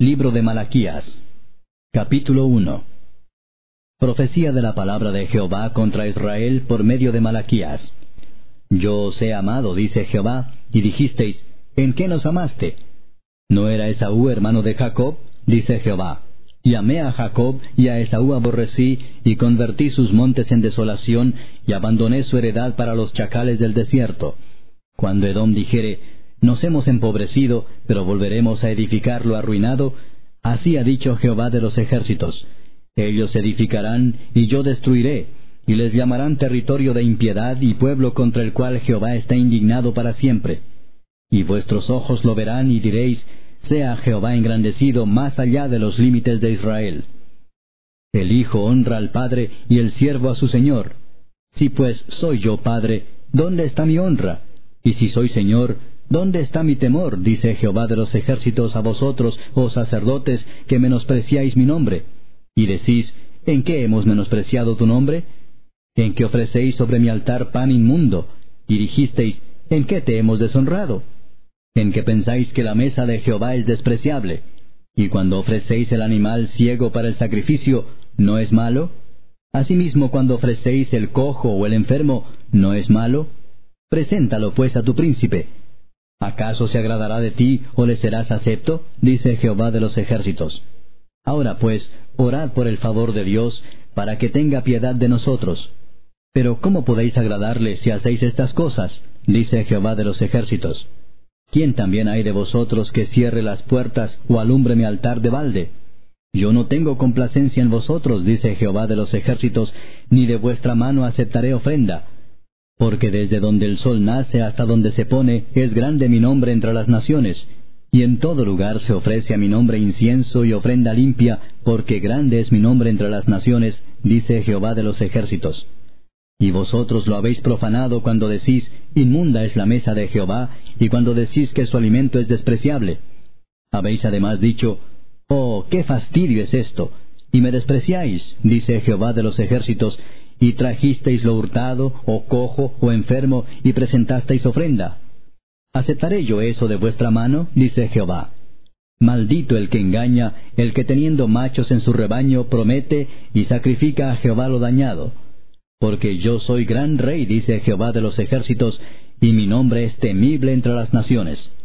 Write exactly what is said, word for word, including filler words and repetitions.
Libro de Malaquías, capítulo uno. Profecía de la palabra de Jehová contra Israel por medio de Malaquías. Yo os he amado, dice Jehová, y dijisteis, ¿en qué nos amaste? ¿No era Esaú hermano de Jacob? Dice Jehová. Y amé a Jacob, y a Esaú aborrecí, y convertí sus montes en desolación, y abandoné su heredad para los chacales del desierto. Cuando Edom dijere, nos hemos empobrecido, pero volveremos a edificar lo arruinado, así ha dicho Jehová de los ejércitos. Ellos edificarán, y yo destruiré, y les llamarán territorio de impiedad y pueblo contra el cual Jehová está indignado para siempre. Y vuestros ojos lo verán, y diréis, sea Jehová engrandecido más allá de los límites de Israel. El hijo honra al padre, y el siervo a su señor. Si pues soy yo padre, ¿dónde está mi honra? Y si soy señor, ¿dónde está mi temor? Dice Jehová de los ejércitos a vosotros, oh sacerdotes, que menospreciáis mi nombre. Y decís, ¿en qué hemos menospreciado tu nombre? En que ofrecéis sobre mi altar pan inmundo. Y dijisteis, ¿en qué te hemos deshonrado? En que pensáis que la mesa de Jehová es despreciable. Y cuando ofrecéis el animal ciego para el sacrificio, ¿no es malo? Asimismo, cuando ofrecéis el cojo o el enfermo, ¿no es malo? Preséntalo pues a tu príncipe. ¿Acaso se agradará de ti o le serás acepto? Dice Jehová de los ejércitos. Ahora pues, orad por el favor de Dios, para que tenga piedad de nosotros. Pero ¿cómo podéis agradarle si hacéis estas cosas? Dice Jehová de los ejércitos. ¿Quién también hay de vosotros que cierre las puertas o alumbre mi altar de balde? Yo no tengo complacencia en vosotros, dice Jehová de los ejércitos, ni de vuestra mano aceptaré ofrenda. Porque desde donde el sol nace hasta donde se pone, es grande mi nombre entre las naciones. Y en todo lugar se ofrece a mi nombre incienso y ofrenda limpia, porque grande es mi nombre entre las naciones, dice Jehová de los ejércitos. Y vosotros lo habéis profanado cuando decís, inmunda es la mesa de Jehová, y cuando decís que su alimento es despreciable. Habéis además dicho, oh, qué fastidio es esto, y me despreciáis, dice Jehová de los ejércitos, y trajisteis lo hurtado, o cojo, o enfermo, y presentasteis ofrenda. ¿Aceptaré yo eso de vuestra mano? Dice Jehová. Maldito el que engaña, el que teniendo machos en su rebaño promete y sacrifica a Jehová lo dañado. Porque yo soy gran rey, dice Jehová de los ejércitos, y mi nombre es temible entre las naciones.